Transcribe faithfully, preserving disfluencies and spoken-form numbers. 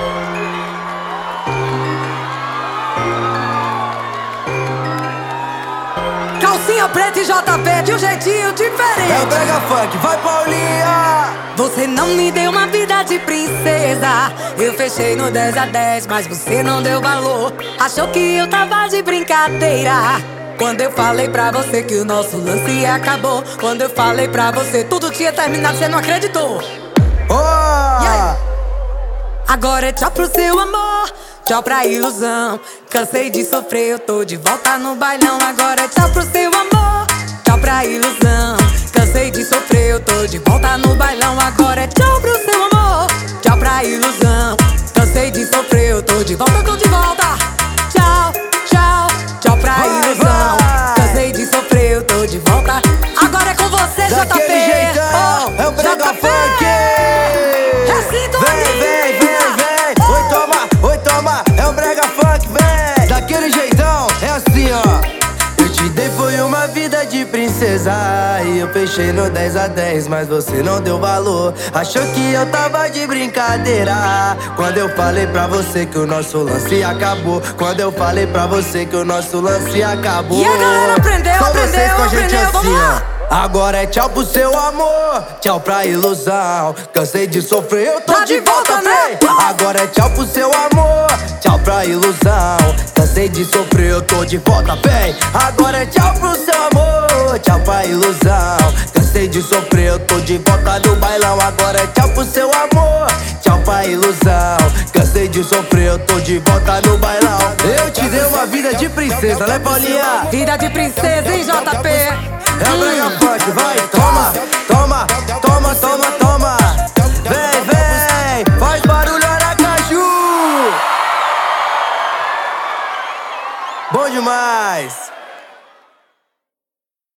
Calcinha preta e J P de um jeitinho diferente. É o brega funk, vai Paulinha! Você não me deu uma vida de princesa. Eu fechei no dez a dez, mas você não deu valor. Achou que eu tava de brincadeira. Quando eu falei pra você que o nosso lance acabou. Quando eu falei pra você tudo tinha terminado, você não acreditou. Oh! E aí? Agora é tchau pro seu amor, tchau pra ilusão. Cansei de sofrer, eu tô de volta no bailão. Agora é tchau pro seu amor, tchau pra ilusão. Cansei de sofrer, eu tô de volta no bailão. Agora é tchau pro seu amor, tchau pra ilusão. Cansei de sofrer, eu tô de volta, tô de volta. Tchau, tchau, tchau pra vai, ilusão. vai. Cansei de sofrer, eu tô de volta. Agora é com você, J P. Daquele jeitão, oh, é o brega J P. funk. É sintonia. Vem, vem, vem, vem. Oi, toma, oi, toma. É o brega funk, vem. Daquele jeitão, é assim, ó. Eu te dei foi uma vida de princesa. E eu fechei no dez a dez, mas você não deu valor. Achou que eu tava de brincadeira. Quando eu falei pra você que o nosso lance acabou. Quando eu falei pra você que o nosso lance acabou. E a galera aprendeu, Só aprendeu, vocês com a gente aprendeu, vamos assim, lá. ó. Agora é tchau pro seu amor, tchau pra ilusão. Cansei de sofrer, eu tô Tá de de volta, volta, né? vem. Agora é tchau pro seu amor, tchau pra ilusão. Cansei de sofrer, eu tô de volta, vem. Agora é tchau pro seu amor, tchau pra ilusão. Cansei de sofrer, eu tô de volta no bailão. Agora é tchau pro seu amor, tchau pra ilusão. Cansei de sofrer, eu tô de volta no bailão. Eu te dei uma vida de princesa, né, Paulinha? Vida de princesa, hein, J P? É o brega funk, vai, toma, toma, toma, toma, toma. Vem, vem, faz barulho, Aracaju. Bom demais.